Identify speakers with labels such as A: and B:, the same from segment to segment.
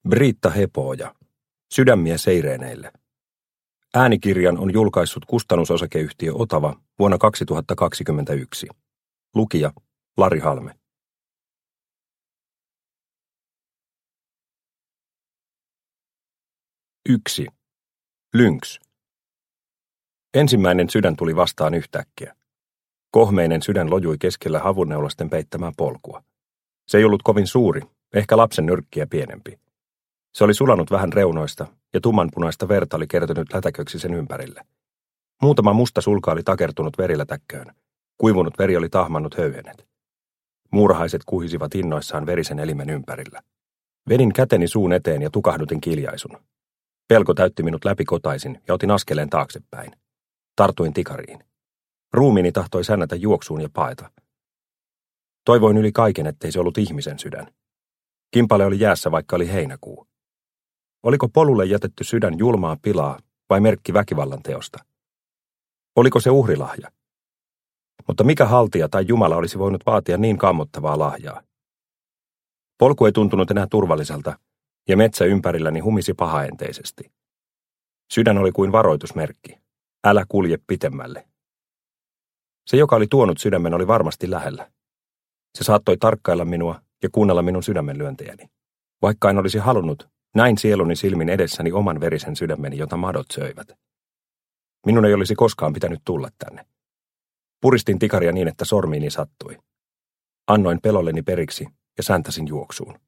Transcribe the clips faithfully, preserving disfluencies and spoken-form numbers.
A: Britta Hepooja. Sydämiä seireeneille. Äänikirjan on julkaissut kustannusosakeyhtiö Otava vuonna kaksituhattakaksikymmentäyksi. Lukija Lari Halme. yksi. Lynx. Ensimmäinen sydän tuli vastaan yhtäkkiä. Kohmeinen sydän lojui keskellä havunneulasten peittämää polkua. Se ei ollut kovin suuri, ehkä lapsen nyrkkiä pienempi. Se oli sulanut vähän reunoista ja tummanpunaista verta oli kertynyt lätäköksi sen ympärille. Muutama musta sulka oli takertunut verilätäkköön. Kuivunut veri oli tahmannut höyhenet. Muurahaiset kuhisivat innoissaan verisen elimen ympärillä. Vedin käteni suun eteen ja tukahdutin kiljaisun. Pelko täytti minut läpikotaisin ja otin askeleen taaksepäin. Tartuin tikariin. Ruumiini tahtoi sännätä juoksuun ja paeta. Toivoin yli kaiken, ettei se ollut ihmisen sydän. Kimpale oli jäässä, vaikka oli heinäkuu. Oliko polulle jätetty sydän julmaa pilaa vai merkki väkivallan teosta? Oliko se uhrilahja? Mutta mikä haltija tai Jumala olisi voinut vaatia niin kammottavaa lahjaa? Polku ei tuntunut enää turvalliselta, ja metsä ympärilläni humisi pahaenteisesti. Sydän oli kuin varoitusmerkki. Älä kulje pitemmälle. Se, joka oli tuonut sydämen, oli varmasti lähellä. Se saattoi tarkkailla minua ja kuunnella minun sydämenlyöntejäni. Vaikka en olisi halunnut, näin sieluni silmin edessäni oman verisen sydämeni, jota madot söivät. Minun ei olisi koskaan pitänyt tulla tänne. Puristin tikaria niin, että sormiini sattui. Annoin pelolleni periksi ja säntäsin juoksuun.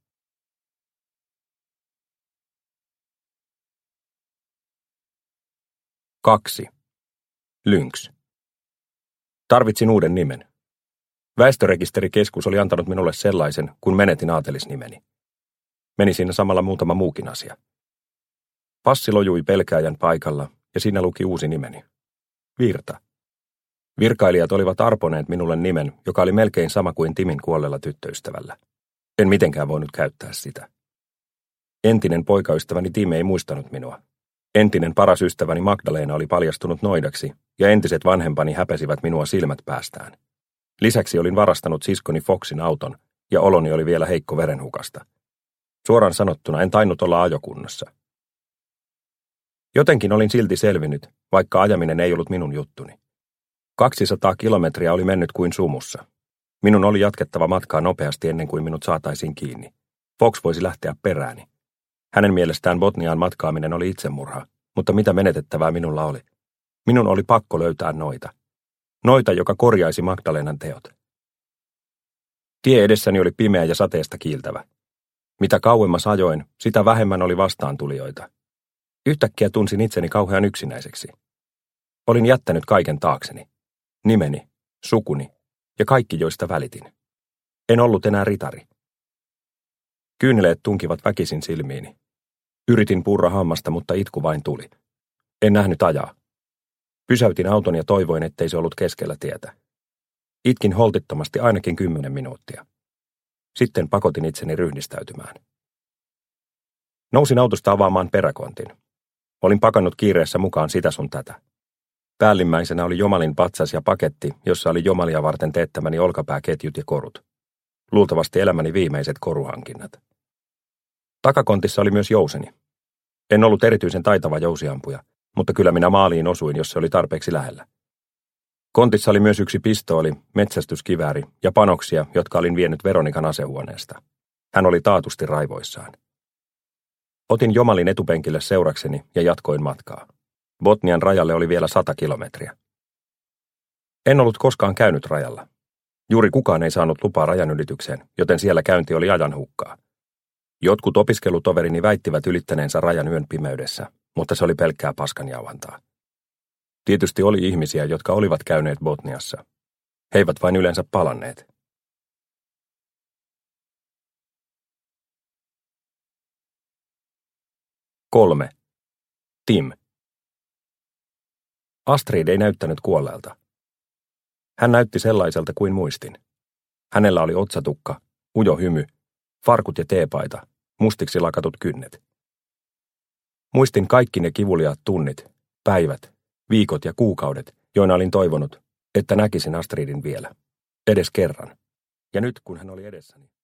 A: kaksi. Lynx. Tarvitsin uuden nimen. Väestörekisterikeskus oli antanut minulle sellaisen, kun menetin aatelisnimeni. Meni siinä samalla muutama muukin asia. Passi lojui pelkääjän paikalla ja siinä luki uusi nimeni. Virta. Virkailijat olivat arponeet minulle nimen, joka oli melkein sama kuin Timin kuolleella tyttöystävällä. En mitenkään voinut käyttää sitä. Entinen poikaystäväni Tim ei muistanut minua. Entinen paras ystäväni Magdalena oli paljastunut noidaksi ja entiset vanhempani häpesivät minua silmät päästään. Lisäksi olin varastanut siskoni Foxin auton ja oloni oli vielä heikko verenhukasta. Suoraan sanottuna en tainnut olla ajokunnossa. Jotenkin olin silti selvinnyt, vaikka ajaminen ei ollut minun juttuni. kaksisataa kilometriä oli mennyt kuin sumussa. Minun oli jatkettava matkaa nopeasti ennen kuin minut saataisiin kiinni. Fox voisi lähteä perääni. Hänen mielestään Botniaan matkaaminen oli itsemurha, mutta mitä menetettävää minulla oli? Minun oli pakko löytää noita. Noita, joka korjaisi Magdalenan teot. Tie edessäni oli pimeä ja sateesta kiiltävä. Mitä kauemmas ajoin, sitä vähemmän oli vastaantulijoita. Yhtäkkiä tunsin itseni kauhean yksinäiseksi. Olin jättänyt kaiken taakseni. Nimeni, sukuni ja kaikki, joista välitin. En ollut enää ritari. Kyyneleet tunkivat väkisin silmiini. Yritin purra hammasta, mutta itku vain tuli. En nähnyt ajaa. Pysäytin auton ja toivoin, ettei se ollut keskellä tietä. Itkin holtittomasti ainakin kymmenen minuuttia. Sitten pakotin itseni ryhdistäytymään. Nousin autosta avaamaan peräkontin. Olin pakannut kiireessä mukaan sitä sun tätä. Päällimmäisenä oli Jomalin patsas ja paketti, jossa oli Jomalia varten teettämäni olkapääketjut ja korut. Luultavasti elämäni viimeiset koruhankinnat. Takakontissa oli myös jouseni. En ollut erityisen taitava jousiampuja, mutta kyllä minä maaliin osuin, jos se oli tarpeeksi lähellä. Kontissa oli myös yksi pistooli, metsästyskivääri ja panoksia, jotka olin vienyt Veronikan asehuoneesta. Hän oli taatusti raivoissaan. Otin Jomalin etupenkille seurakseni ja jatkoin matkaa. Botnian rajalle oli vielä sata kilometriä. En ollut koskaan käynyt rajalla. Juuri kukaan ei saanut lupaa rajanylitykseen, joten siellä käynti oli ajan hukkaa. Jotkut opiskelutoverini väittivät ylittäneensä rajan yön pimeydessä, mutta se oli pelkkää paskanjauhantaa. Tietysti oli ihmisiä, jotka olivat käyneet Botniassa. He eivät vain yleensä palanneet. kolme. Tim. Astrid ei näyttänyt kuolleelta. Hän näytti sellaiselta kuin muistin. Hänellä oli otsatukka, ujo hymy, farkut ja teepaita, mustiksi lakatut kynnet. Muistin kaikki ne kivuliaat tunnit, päivät, viikot ja kuukaudet, joina olin toivonut, että näkisin Astridin vielä, edes kerran. Ja nyt kun hän oli edessäni.